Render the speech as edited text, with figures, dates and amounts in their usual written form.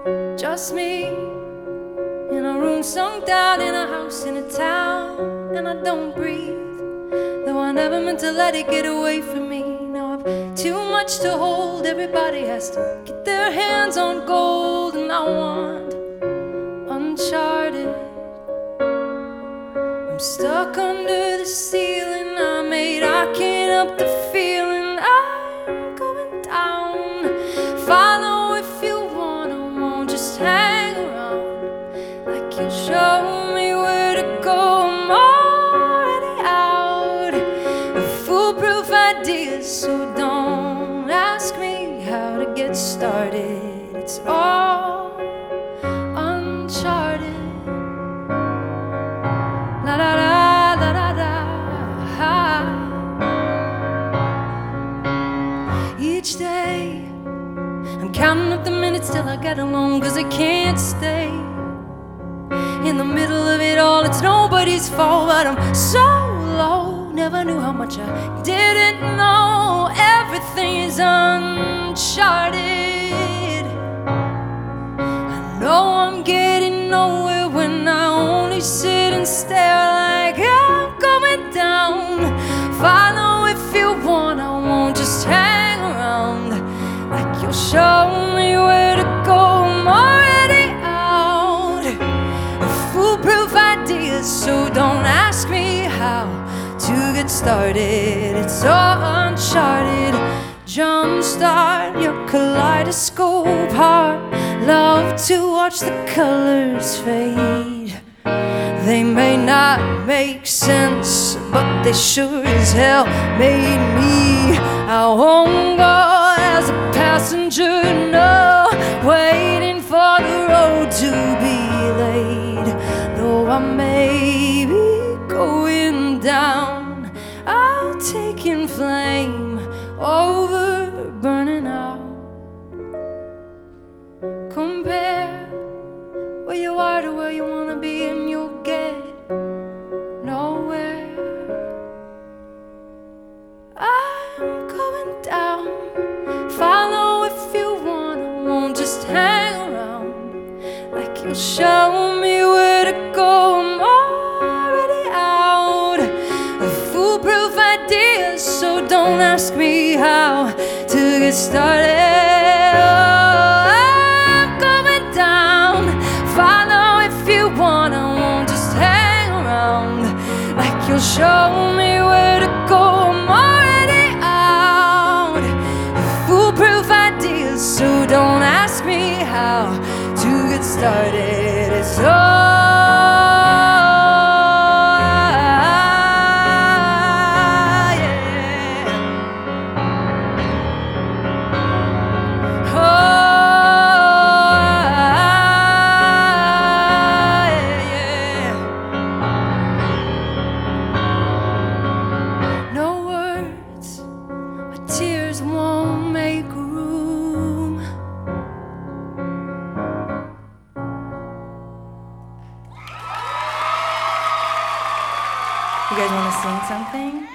just me, in a room sunk down in a house in a town, and I don't breathe, though I never meant to let it get away from me. Now I've too much to hold, everybody has to get their hands on gold, and I want uncharted. I'm stuck under the ceiling I made, I can't help the feeling I'm going down. Follow if you want, I won't just hang around like you'll show me where to go. I'm already out of foolproof ideas, so don't ask me how to get started. It's all uncharted. La da da da da da. Each day I'm counting up the minutes till I get alone, 'cause I can't stay in the middle of it all. It's nobody's fault, but I'm so low. Never knew how much I didn't know. Everything is uncharted. I know I'm getting nowhere when I only sit and stare like I'm going down. Follow if you want, I won't just hang around like you'll show me where to go. I'm already out of foolproof ideas, so don't ask me how to get started. It's all uncharted. Jumpstart your kaleidoscope heart. Love to watch the colors fade. They may not make sense, but they sure as hell made me. I won't go as a passenger, no, waiting for the road to be laid. Though I may be going down, I'll take in flame over burning out. Compare where you are to where you wanna be, and you'll get nowhere. I'm going down. Follow if you want, I won't just hang around like you'll show me where to go. I'm already out of foolproof ideas, so don't ask me how to get started. I'm going down. Follow if you want, I won't just hang around like you'll show me where to go. I'm already out of foolproof ideas, so don't ask me how to get started. It's all tears won't make room. You guys want to sing something?